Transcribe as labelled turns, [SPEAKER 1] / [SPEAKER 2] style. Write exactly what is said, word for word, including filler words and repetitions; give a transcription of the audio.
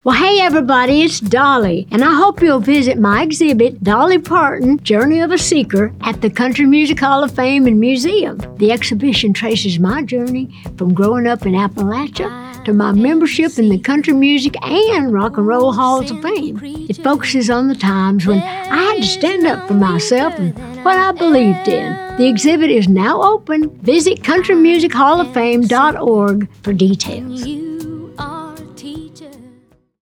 [SPEAKER 1] Well, hey everybody, it's Dolly, and I hope you'll visit my exhibit, Dolly Parton, Journey of a Seeker, at the Country Music Hall of Fame and Museum. The exhibition traces my journey from growing up in Appalachia to my membership in the Country Music and Rock and Roll Halls of Fame. It focuses on the times when I had to stand up for myself and what I believed in. The exhibit is now open. Visit country music hall of fame dot org for details.